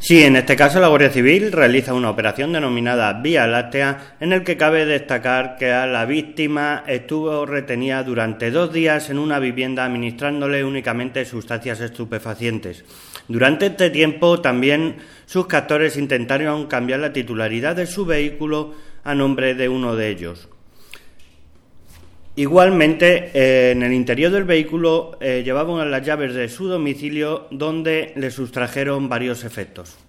Sí, en este caso la Guardia Civil realiza una operación denominada Vía Láctea, en el que cabe destacar que a la víctima estuvo retenida durante 2 días en una vivienda administrándole únicamente sustancias estupefacientes. Durante este tiempo también sus captores intentaron cambiar la titularidad de su vehículo a nombre de uno de ellos. Igualmente, en el interior del vehículo llevaban las llaves de su domicilio, donde le sustrajeron varios efectos.